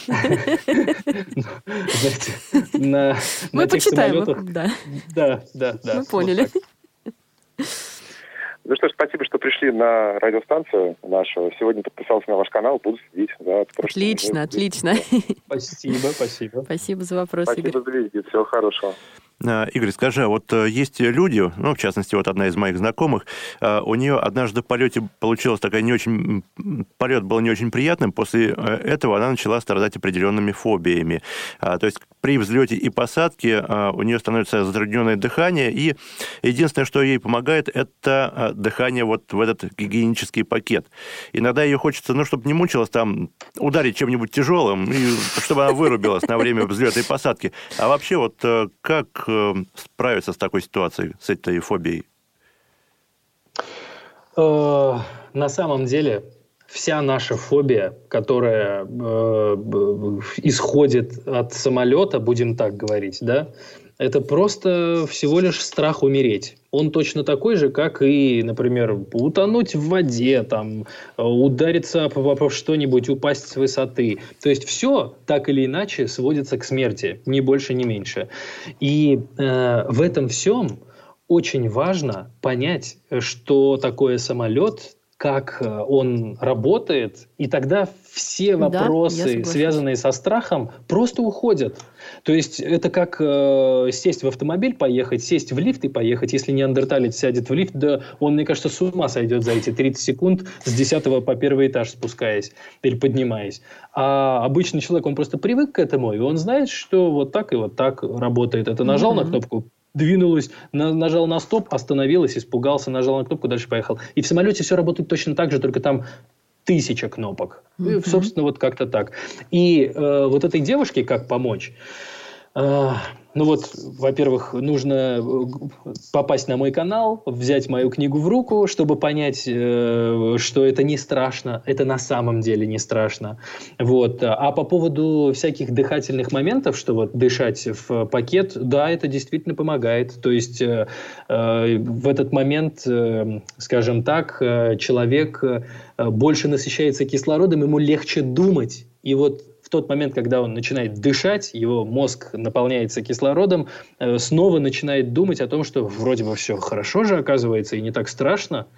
Знаете, на мы почитаем, да. Да, да, да. Мы поняли. Ну что ж, спасибо, что пришли на радиостанцию нашу. Сегодня подписался на ваш канал, буду следить. Да, отлично, отлично. Спасибо, спасибо. Спасибо за вопрос, спасибо, Игорь. Спасибо за визит, всего хорошего. Игорь, скажи, а вот есть люди, ну, в частности, вот одна из моих знакомых, у нее однажды в полете получилась такая не очень... Полет был не очень приятным, после этого она начала страдать определенными фобиями. То есть при взлете и посадке у нее становится затрудненное дыхание, и единственное, что ей помогает, это дыхание вот в этот гигиенический пакет. Иногда ее хочется, ну, чтобы не мучилась там, ударить чем-нибудь тяжелым, и чтобы она вырубилась на время взлета и посадки. А вообще вот как справиться с такой ситуацией, с этой фобией? На самом деле, вся наша фобия, которая э, исходит от самолета, будем так говорить, да, это просто всего лишь страх умереть. Он точно такой же, как и, например, утонуть в воде, там, удариться об что-нибудь, упасть с высоты. То есть все так или иначе сводится к смерти, ни больше, ни меньше. И э, в этом всем очень важно понять, что такое самолет, как он работает, и тогда все вопросы, да, связанные со страхом, просто уходят. То есть это как э, сесть в автомобиль, поехать, сесть в лифт и поехать. Если неандерталец сядет в лифт, да он, мне кажется, с ума сойдет за эти тридцать секунд, с десятого по первый этаж спускаясь или поднимаясь. А обычный человек, он просто привык к этому, и он знает, что вот так и вот так работает. Это нажал mm-hmm. на кнопку, двинулась, на, нажал на стоп, остановилась, испугался, нажал на кнопку, дальше поехал. И в самолете все работает точно так же, только там тысяча кнопок. Mm-hmm. И, собственно, вот как-то так. И э, вот этой девушке как помочь? Э, ну вот, во-первых, нужно попасть на мой канал, взять мою книгу в руку, чтобы понять, э, что это не страшно, это на самом деле не страшно. Вот. А по поводу всяких дыхательных моментов, что вот дышать в пакет, да, это действительно помогает. То есть э, э, в этот момент, э, скажем так, э, человек э, больше насыщается кислородом, ему легче думать. И вот в тот момент, когда он начинает дышать, его мозг наполняется кислородом, э, снова начинает думать о том, что вроде бы все хорошо же оказывается и не так страшно.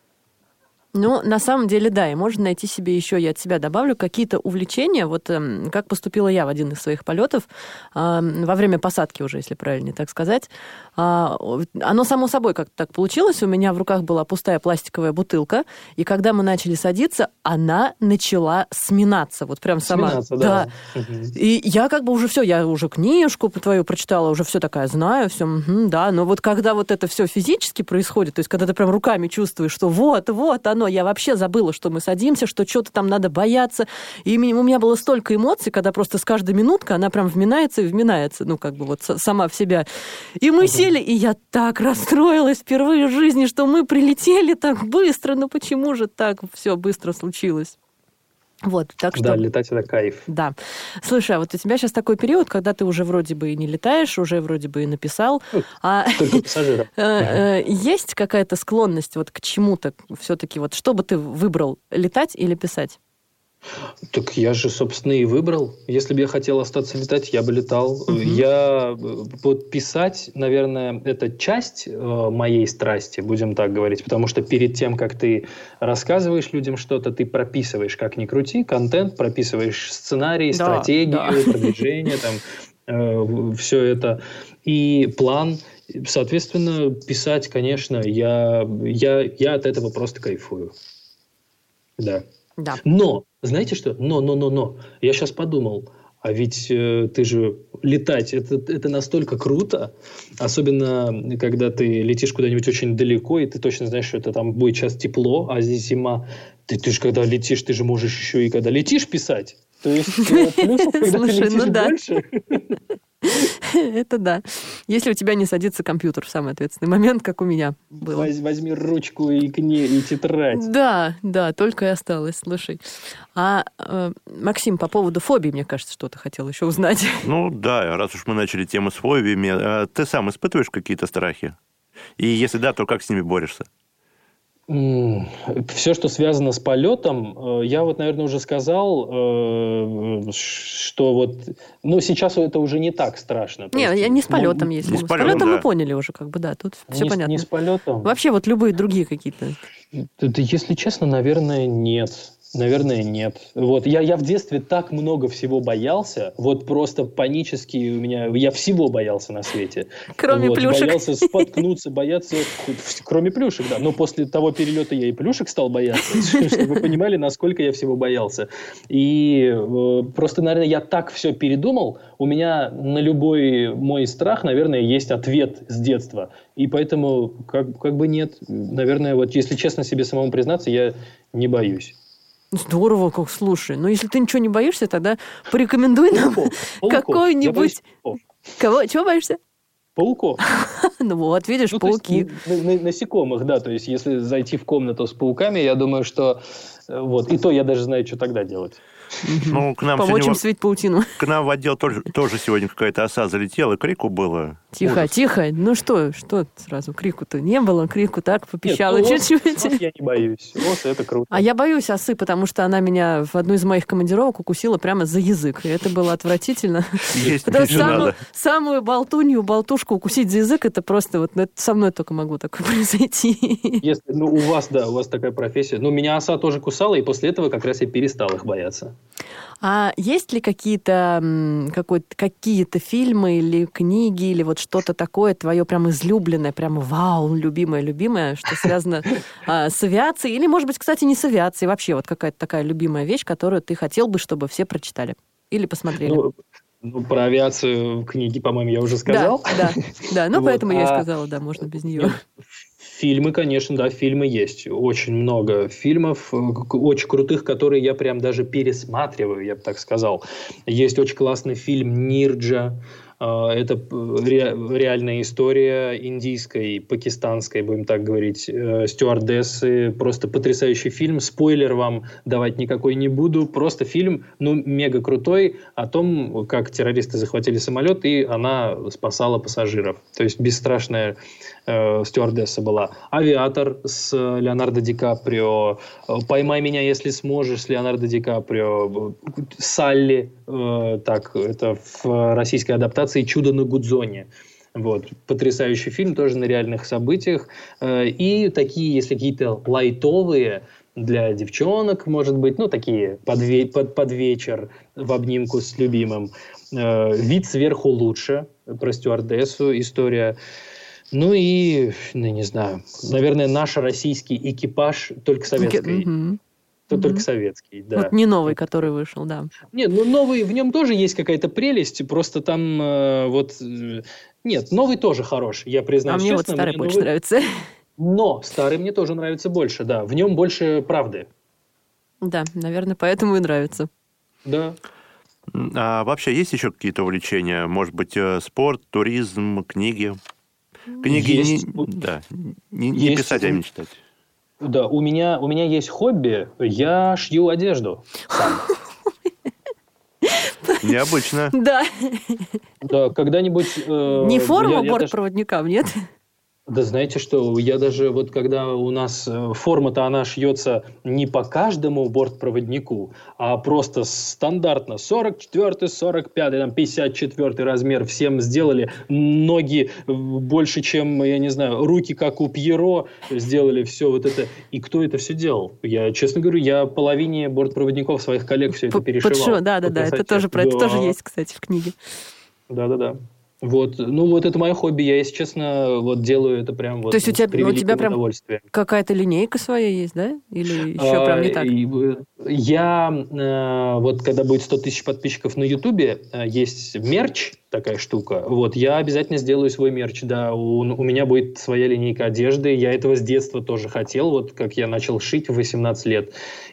Ну, на самом деле, да, и можно найти себе еще, я от себя добавлю, какие-то увлечения, вот э, как поступила я в один из своих полетов, э, во время посадки уже, если правильнее так сказать. Э, оно само собой как-то так получилось, у меня в руках была пустая пластиковая бутылка, и когда мы начали садиться, она начала сминаться, вот прям сама. Сминаться, да. да. Угу. И я как бы уже все, я уже книжку твою прочитала, уже все такая знаю, все, угу, да, но вот когда вот это все физически происходит, то есть когда ты прям руками чувствуешь, что вот, вот оно, я вообще забыла, что мы садимся, что что-то там надо бояться. И у меня было столько эмоций, когда просто с каждой минуткой она прям вминается и вминается, ну, как бы вот сама в себя. И мы uh-huh. сели, и я так расстроилась впервые в жизни, что мы прилетели так быстро. Ну, почему же так все быстро случилось? Вот, так что... Да, летать — это кайф. Да. Слушай, а вот у тебя сейчас такой период, когда ты уже вроде бы и не летаешь, уже вроде бы и написал. А Только пассажирам. есть какая-то склонность вот к чему-то все-таки? Вот что бы ты выбрал, летать или писать? Так я же, собственно, и выбрал. Если бы я хотел остаться летать, я бы летал. Угу. Я вот писать, наверное, это часть э, моей страсти, будем так говорить, потому что перед тем, как ты рассказываешь людям что-то, ты прописываешь, как ни крути, контент, прописываешь сценарий, да, стратегию, да. продвижение, там, э, все это, и план. Соответственно, писать, конечно, я, я, я от этого просто кайфую. Да. Да. Но, знаете что? Но, но, но, но. Я сейчас подумал, а ведь э, ты же летать, это, это настолько круто, особенно когда ты летишь куда-нибудь очень далеко, и ты точно знаешь, что это там будет сейчас тепло, а здесь зима. Ты, ты же когда летишь, ты же можешь еще и когда летишь писать. То есть плюсов, когда ты летишь больше... Это да. Если у тебя не садится компьютер в самый ответственный момент, как у меня было. Возьми ручку и, кни... и тетрадь. Да, да, только и осталось. Слушай. А, э, Максим, по поводу фобий, мне кажется, что-то хотел еще узнать. Ну да, раз уж мы начали тему с фобиями, ты сам испытываешь какие-то страхи? И если да, то как с ними борешься? Все, что связано с полетом, я вот, наверное, уже сказал, что вот, ну, сейчас это уже не так страшно. Не, я не с полетом, если не с, с полетом, полетом мы да. поняли уже, как бы, да, тут все не, понятно. Не с полетом. Вообще вот любые другие какие-то. Да, если честно, наверное, нет. Наверное, нет. Вот я, я в детстве так много всего боялся, вот просто панически у меня, я всего боялся на свете. Кроме вот, плюшек. Боялся споткнуться, бояться, кроме плюшек, да. Но после того перелета я и плюшек стал бояться, чтобы вы понимали, насколько я всего боялся. И э, просто, наверное, я так все передумал, у меня на любой мой страх, наверное, есть ответ с детства. И поэтому как, как бы нет. Наверное, вот если честно себе самому признаться, я не боюсь. Здорово, как, слушай. Ну, если ты ничего не боишься, тогда порекомендуй нам какой-нибудь... Кого? Чего боишься? Пауков. Ну вот, видишь, ну, пауки. Есть, на, на, насекомых, да. То есть, если зайти в комнату с пауками, я думаю, что... Вот, и то я даже знаю, что тогда делать. Ну, к нам Помочь сегодня... им светить паутину. К нам в отдел тоже, тоже сегодня какая-то оса залетела, крику было. Тихо, ужас. Тихо. Ну что, что сразу? Крику-то не было, крику так попищала Нет, ну, чуть-чуть. ос, ос я не боюсь. Осы — это круто. А я боюсь осы, потому что она меня в одну из моих командировок укусила прямо за язык. И это было отвратительно. Есть Потому что самую, надо. самую болтунью, болтушку укусить за язык, это просто вот это со мной только могло такое произойти. Если, ну, у вас, да, у вас такая профессия. Ну, меня оса тоже кусала, и после этого как раз я перестал их бояться. А есть ли какие-то, какие-то фильмы или книги, или вот что-то такое твое прям излюбленное, прям вау, любимое-любимое, что связано а, с авиацией? Или, может быть, кстати, не с авиацией, вообще вот какая-то такая любимая вещь, которую ты хотел бы, чтобы все прочитали или посмотрели? Ну, ну про авиацию книги, по-моему, я уже сказал. Да, да, да. Ну, вот. поэтому я и а... сказала, да, можно без нее. Фильмы, конечно, да, фильмы есть. Очень много фильмов, очень крутых, которые я прям даже пересматриваю, я бы так сказал. Есть очень классный фильм «Нирджа». Это реальная история индийской, пакистанской, будем так говорить, стюардессы. Просто потрясающий фильм. Спойлер вам давать никакой не буду. Просто фильм, ну, мега крутой, о том, как террористы захватили самолет, и она спасала пассажиров. То есть бесстрашная э, стюардесса была. «Авиатор» с Леонардо Ди Каприо. «Поймай меня, если сможешь» с Леонардо Ди Каприо. «Салли», э, так, это в российской адаптации «Чудо на Гудзоне». Вот. Потрясающий фильм, тоже на реальных событиях. И такие, если какие-то лайтовые для девчонок, может быть, ну, такие под, ве- под, под вечер в обнимку с любимым. «Вид сверху лучше», про стюардессу история. Ну и, ну, не знаю, наверное, наш российский экипаж, только советский. Mm-hmm. То mm-hmm. только советский, да. Вот не новый, который вышел, да. Нет, ну новый, в нем тоже есть какая-то прелесть, просто там э, вот... Э, нет, новый тоже хорош, я признаюсь честно. А мне вот старый больше новый... нравится. Но старый мне тоже нравится больше, да. В нем больше правды. Да, наверное, поэтому и нравится. Да. А вообще есть еще какие-то увлечения? Может быть, спорт, туризм, книги? Книги есть. не, да, не, не писать, а именно читать. Да, у меня, у меня есть хобби, я шью одежду сам. Необычно. Да. Да, когда-нибудь... Э, Не форму я- я бортпроводникам, нет? Да знаете что, я даже вот когда у нас э, форма-то она шьется не по каждому бортпроводнику, а просто стандартно сорок четвёртый, сорок пятый, там пятьдесят четвёртый размер всем сделали, ноги э, больше, чем, я не знаю, руки как у Пьеро сделали все вот это. И кто это все делал? Я, честно говорю, я половине бортпроводников своих коллег все это П- перешивал. подшил, да, да, по да, это красоте. тоже, про это Да. тоже есть, кстати, в книге. Да-да-да. Вот, ну вот это мое хобби, я, если честно, вот делаю это прям вот То есть у с тебя- у тебя превеликим прям удовольствием. Какая-то линейка своя есть, да? Или еще прям не так? А, и, э, Я, э, вот когда будет сто тысяч подписчиков на Ютубе, э, есть мерч, такая штука, вот, я обязательно сделаю свой мерч, да, у, у меня будет своя линейка одежды, я этого с детства тоже хотел, вот, как я начал шить в восемнадцать лет,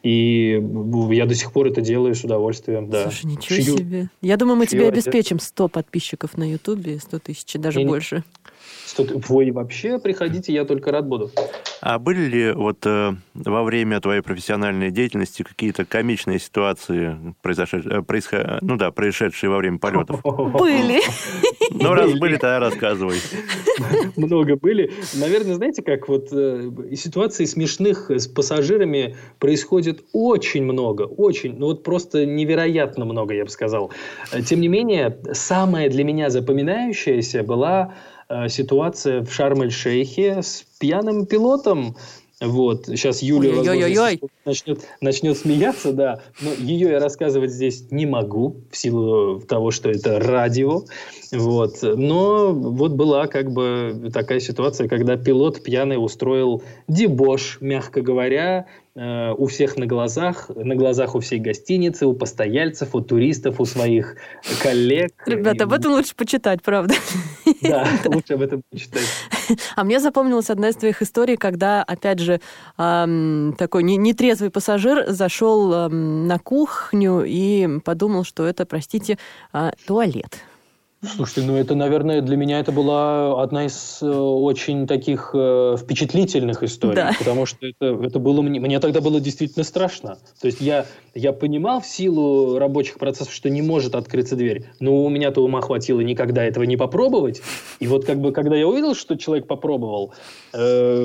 и я до сих пор это делаю с удовольствием, да. Слушай, ничего Шью. себе. Я думаю, мы Шью тебе одежду. обеспечим сто подписчиков на Ютубе, сто тысяч, даже Я не- больше. Что ты- Вы вообще приходите, я только рад буду. А были ли вот э, во время твоей профессиональной деятельности какие-то комичные ситуации, произошедшие, происход... ну да, происшедшие во время полетов? Были. Ну, раз были, тогда рассказывай. Много были. Наверное, знаете, как вот э, ситуаций смешных с пассажирами происходит очень много, очень, ну вот просто невероятно много, я бы сказал. Тем не менее, самая для меня запоминающаяся была э, ситуация в Шарм-эль-Шейхе с пьяным пилотом. Вот, сейчас Юля, Ой-ой-ой-ой. возможно, начнет, начнет смеяться, да, но ее я рассказывать здесь не могу, в силу того, что это радио, вот, но вот была как бы такая ситуация, когда пилот пьяный устроил дебош, мягко говоря, э, у всех на глазах, на глазах у всей гостиницы, у постояльцев, у туристов, у своих коллег. Ребята, об этом лучше почитать, правда. Да, лучше об этом почитать. А мне запомнилась одна из твоих историй, когда, опять же, эм, такой не- нетрезвый пассажир зашел эм, на кухню и подумал, что это, простите, э, туалет. Слушайте, ну это, наверное, для меня это была одна из э, очень таких э, впечатлительных историй, Да. потому что это, это было мне, мне тогда было действительно страшно. То есть я, я понимал в силу рабочих процессов, что не может открыться дверь, но у меня-то ума хватило никогда этого не попробовать. И вот как бы, когда я увидел, что человек попробовал, э,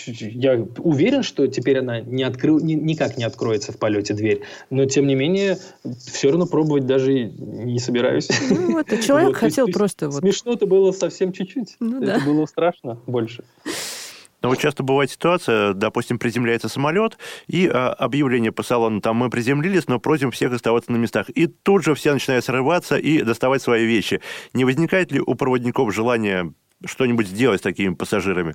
я уверен, что теперь она не откры, ни- никак не откроется в полете дверь. Но, тем не менее, все равно пробовать даже и не собираюсь. Ну, вот, и человек Вот, то есть- хотел то есть просто вот... Смешно-то было совсем чуть-чуть. Ну Это да. было страшно больше. Но вот часто бывает ситуация, допустим, приземляется самолет, и а, объявление по салону, там мы приземлились, но просим всех оставаться на местах. И тут же все начинают срываться и доставать свои вещи. Не возникает ли у проводников желание что-нибудь сделать с такими пассажирами?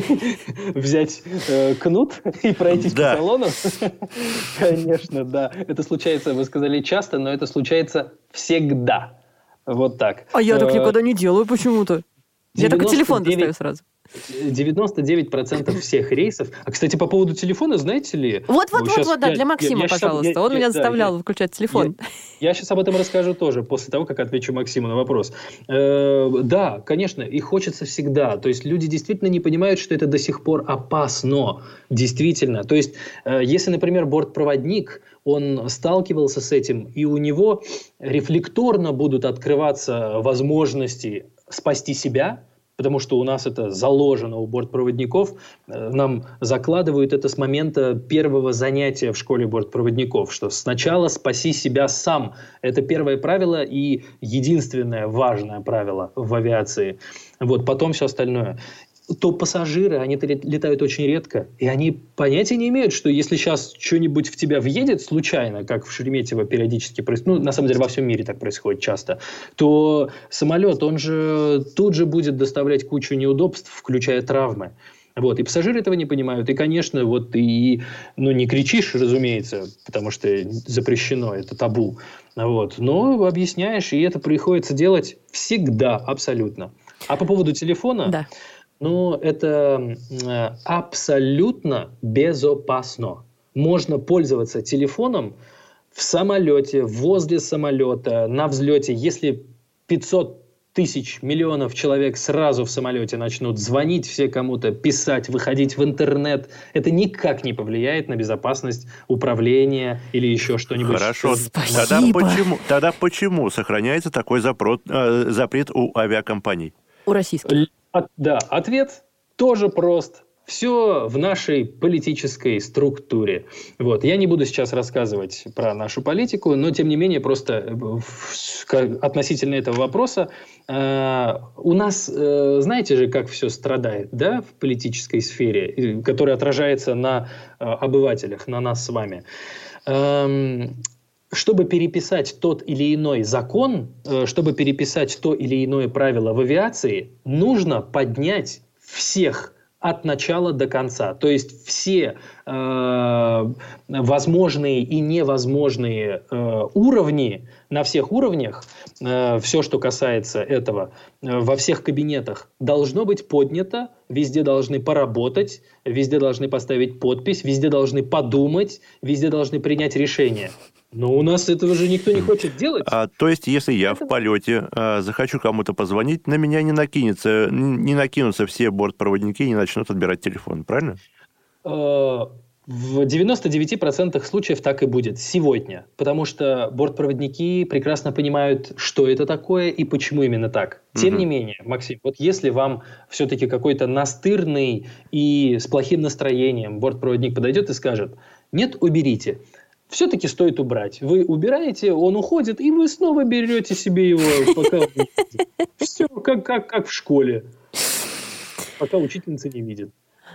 Взять э, кнут и пройтись Да. по салону? Конечно, да. Это случается, вы сказали, часто, но это случается всегда. Вот так. А я так Э, никогда не делаю почему-то. Я только телефон девяносто девять достаю сразу. девяносто девять процентов всех рейсов. А, кстати, по поводу телефона, знаете ли... Вот-вот-вот, Сейчас вот, да, я- для я- Максима, я щас об- пожалуйста. я- Он я- меня да, заставлял я- выключать телефон. Я сейчас об этом расскажу тоже, после того, как отвечу Максиму на вопрос. Э, да, конечно, и хочется всегда. То есть люди действительно не понимают, что это до сих пор опасно. Действительно. То есть, э, если, например, бортпроводник, он сталкивался с этим, и у него рефлекторно будут открываться возможности спасти себя, потому что у нас это заложено у бортпроводников, э, нам закладывают это с момента первого занятия в школе бортпроводников, что сначала спаси себя сам. Это первое правило и единственное важное правило в авиации. Вот, потом все остальное. То пассажиры, они летают очень редко, и они понятия не имеют, что если сейчас что-нибудь в тебя въедет случайно, как в Шереметьево периодически происходит, ну, на самом деле, во всем мире так происходит часто, то самолет, он же тут же будет доставлять кучу неудобств, включая травмы. Вот, и пассажиры этого не понимают. И, конечно, вот и, ну, не кричишь, разумеется, потому что запрещено, это табу. Вот, но объясняешь, и это приходится делать всегда, абсолютно. А по поводу телефона... Да. Ну, это э, абсолютно безопасно. Можно пользоваться телефоном в самолете, возле самолета, на взлете. Если пятьсот тысяч, миллионов человек сразу в самолете начнут звонить все кому-то, писать, выходить в интернет, это никак не повлияет на безопасность управления или еще что-нибудь. Хорошо. Спасибо. Тогда почему, тогда почему сохраняется такой запрос, э, запрет у авиакомпаний? У российских. От- да, ответ тоже прост. Все в нашей политической структуре. Вот. Я не буду сейчас рассказывать про нашу политику, но, тем не менее, просто э, в- к- относительно этого вопроса э, у нас, э, знаете же, как все страдает, да, в политической сфере, э, которая отражается на э, обывателях, на нас с вами. Эм, Чтобы переписать тот или иной закон, э, чтобы переписать то или иное правило в авиации, нужно поднять всех от начала до конца. То есть все э, возможные и невозможные э, уровни, на всех уровнях, э, все, что касается этого, э, во всех кабинетах должно быть поднято, везде должны поработать, везде должны поставить подпись, везде должны подумать, везде должны принять решение. Но у нас этого же никто не хочет делать. А, то есть, если я в полете а, захочу кому-то позвонить, на меня не накинется, не накинутся все бортпроводники и не начнут отбирать телефон, правильно? Э, В девяноста девяти процентах случаев так и будет сегодня, потому что бортпроводники прекрасно понимают, что это такое и почему именно так. Тем Мгм. не менее, Максим, вот если вам все-таки какой-то настырный и с плохим настроением бортпроводник подойдет и скажет: «Нет, уберите», все-таки стоит убрать. Вы убираете, он уходит, и вы снова берете себе его, пока он не видит. Все как, как, как в школе, пока учительница не видит.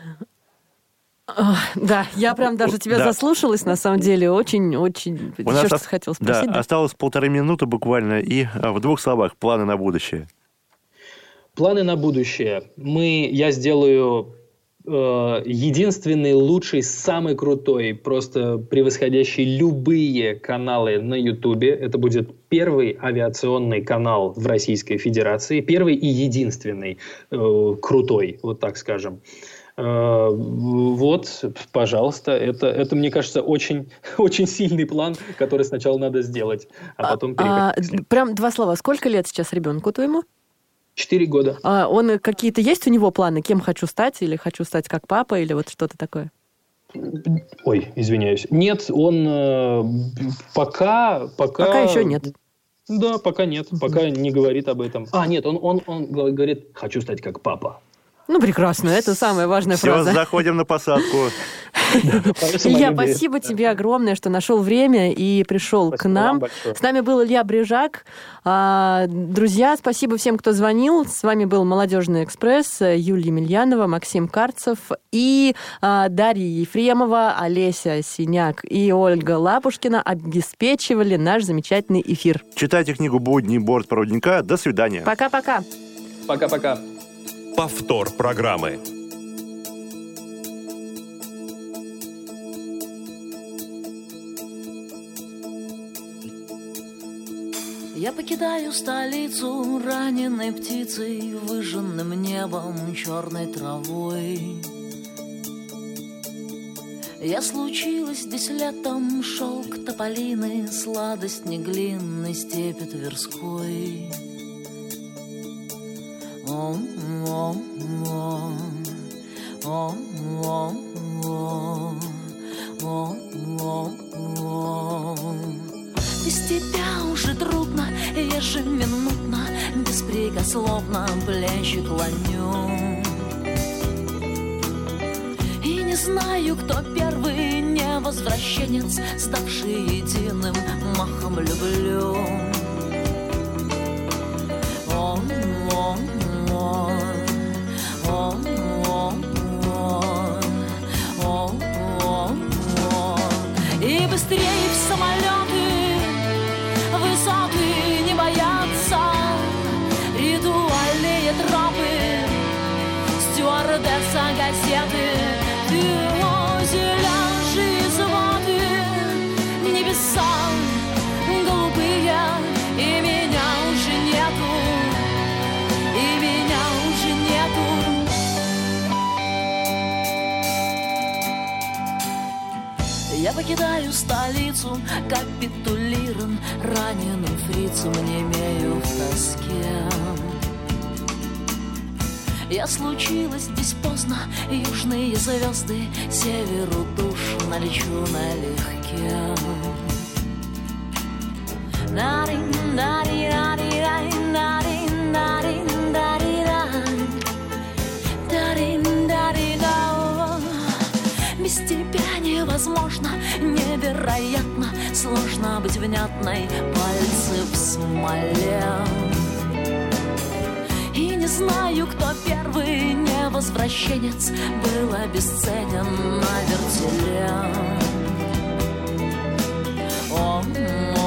Ах, да, я прям даже тебя Да. заслушалась, на самом деле. Очень-очень... У нас Еще что ос- хотела Да, спросить? Да. осталось полторы минуты буквально, и а, в двух словах планы на будущее. Планы на будущее. Мы, я сделаю э, единственный, лучший, самый крутой, просто превосходящий любые каналы на Ютубе. Это будет первый авиационный канал в Российской Федерации. Первый и единственный э, крутой, вот так скажем. Э, Вот, пожалуйста, это, это, мне кажется, очень, очень сильный план, который сначала надо сделать, а потом А, переходить. прям два слова. Сколько лет сейчас ребенку твоему? Четыре года. А, он какие-то есть у него планы? Кем хочу стать? Или хочу стать как папа? Или вот что-то такое? Ой, извиняюсь. Нет, он э, пока, пока... Пока еще нет. Да, пока нет. Пока не говорит об этом. А, нет, он, он, он говорит: хочу стать как папа. Ну, прекрасно. Это самая важная Все, фраза. заходим на посадку. Илья, спасибо тебе огромное, что нашел время и пришел к Спасибо нам. вам большое. С нами был Илья Брижак. А, Друзья, спасибо всем, кто звонил. С вами был «Молодежный экспресс», Юлия Емельянова, Максим Карцев и а, Дарья Ефремова, Олеся Синяк и Ольга Лапушкина обеспечивали наш замечательный эфир. Читайте книгу «Будни бортпроводника». До свидания. Пока-пока. Пока-пока. Повтор программы. Я покидаю столицу раненой птицей, выжженным небом, черной травой. Я случилась здесь летом, шелк тополины, сладость неглинной степи Тверской. О, о, о, о, о, о, о, о. Без тебя уже трудно, ежеминутно, беспрекословно плечи клоню. И не знаю, кто первый невозвращенец, ставший единым махом люблю. О, о, о, о, о, о, о, о. И быстрее в самолеты, высоты не боятся, ритуальные тропы, стюардесса газеты, фюзеляжи из воды, небеса голубые, и меня уже нету, и меня уже нету. Я покидаю столицу, капитулирован раненым фри. птицам не имею в тоске. Я случилась здесь поздно, южные звезды, северу душ налечу налегке. Без тебя невозможно, невероятно сложно быть внятной, пальцы в смоле. И не знаю, кто первый невозвращенец был обесценен на вертеле. О,